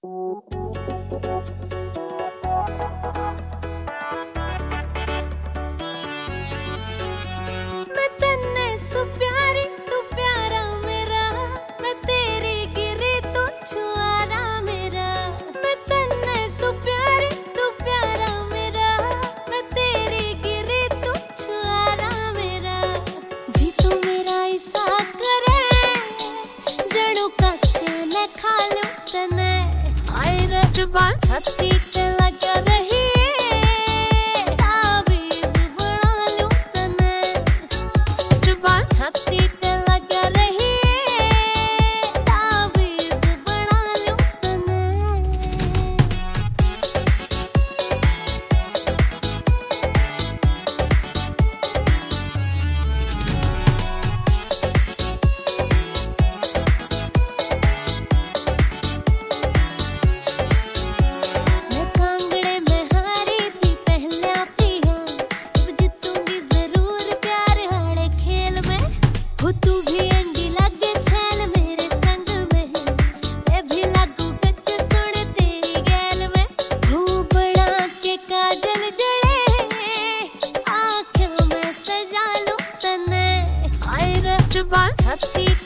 मैं तन्ने सु प्यारी तू प्यारा मेरा, मैं तेरी गिरी तू छुआरा मेरा। मैं तन्ने सु प्यारी तू प्यारा मेरा, मैं तेरी गिरी तू छुआरा मेरा। जी तू मेरा ऐसा करे जणू कच्चे ने खा लूं तने। आए रजबान छाती पे लगा रही छाती पे लगा रही तावीज़ बना लूं तने। मैं कांगड़े में हारी थी पहला पिया, अब जीतूंगी जरूर प्यार वाले खेल में। हो तू भी अंडी लगे छैल मेरे संग में, मैं भी लागू कच्च सुन तेरी गैल में। हो बड़ा के काजल जड़े आँखों में सजा लूं तने। आए रजबान छाती